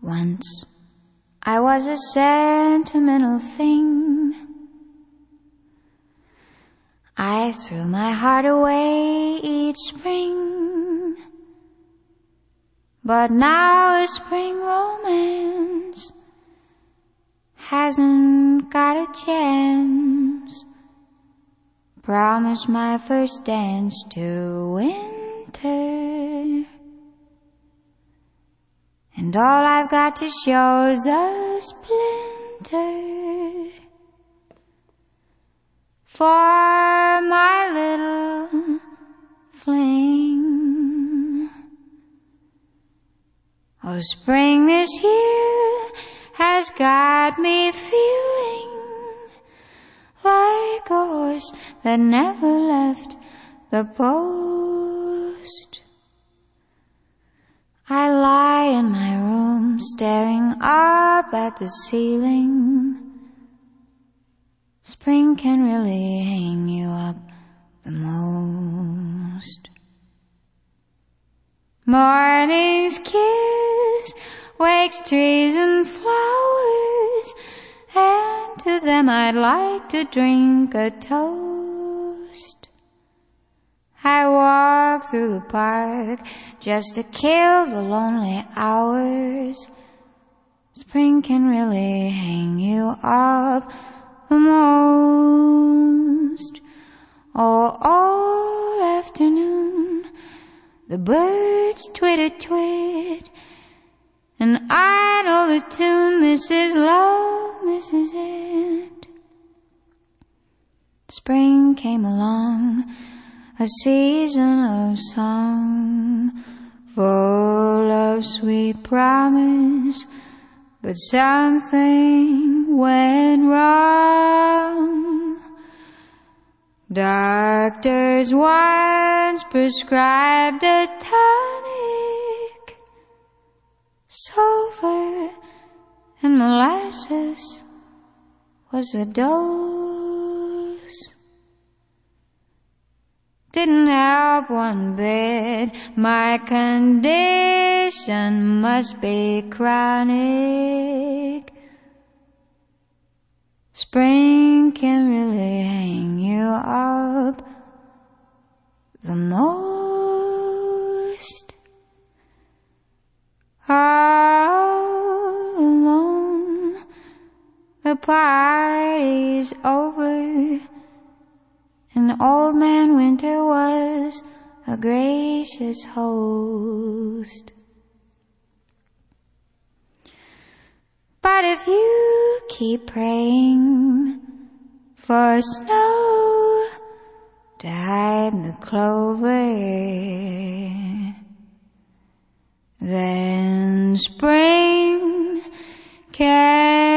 Once I was a sentimental thing. I threw my heart away each spring. But now a spring romance hasn't got a chance. Promised my first dance to winter, and all I've got to show is a splinter for my little fling. Oh, spring this year has got me feeling like a horse that never left the post. I lie in my room staring up at the ceiling. Spring can really hang you up the most. Morning's kiss wakes trees and flowers, and to them I'd like to drink a toast. I walk through the park just to kill the lonely hours. Spring can really hang you up the most. Oh, all afternoon the birds twit-a-twit, and I know the tune. This is love, this is it. Spring came along, a season of song, full of sweet promise, but something went wrong. Doctors once prescribed a tonic, sulfur and molasses was the dose. Didn't help one bit, my condition must be chronic. Spring can really hang you up the most. All alone, the party's over, and Old Man Winter was a gracious host. But if you keep praying for snow to hide the clover, then spring can